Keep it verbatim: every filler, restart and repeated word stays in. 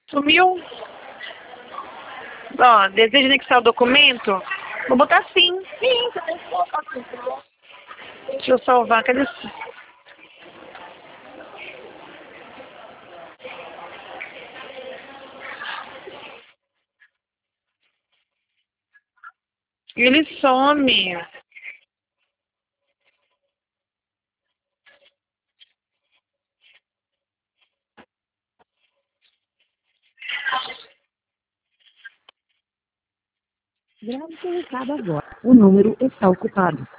Sumiu? Ó, deseja anexar o documento? Vou botar sim. Sim, você tem que colocar assim. Deixa eu salvar. Cadê? Ele some. Grave seu recado agora. O número está ocupado.